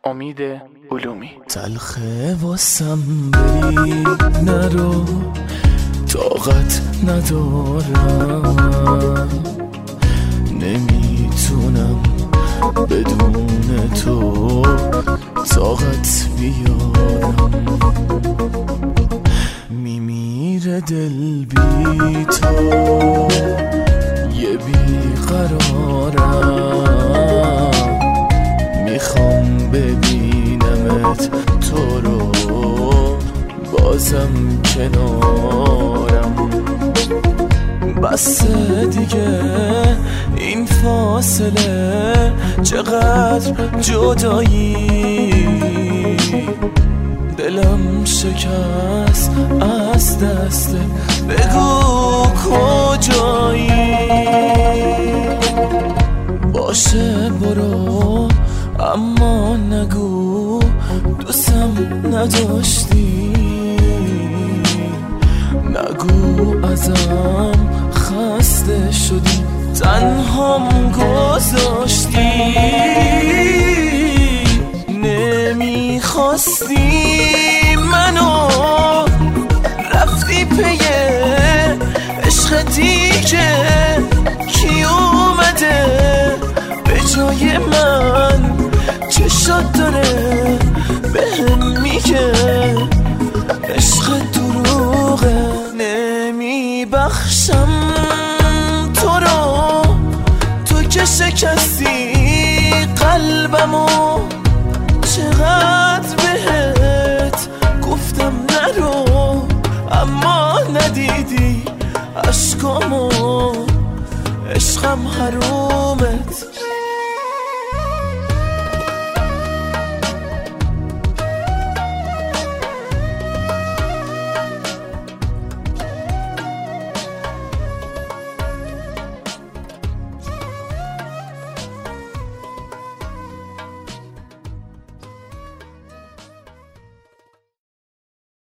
امید علومی. تلخه واسم بری نرو، طاقت ندارم، نمیتونم بدون تو طاقت بیارم. میمیره دل بی تو، یه بیقرارم، میخوام ببینمت تو رو بازم کنارم. بس دیگه این فاصله، چقدر جدایی، دلم شکست از دست، بگو کجایی. باشه برو اما نگو دوستم نداشتی، نگو ازم خسته شدی، تنهام گذاشتی. نمیخواستی منو، رفتی پی عشق دیگه. کی اومده به جای من، چشات داره بهم میگه عشق دروغه. نمیبخشم تو رو، تو که شکستی قلبمو،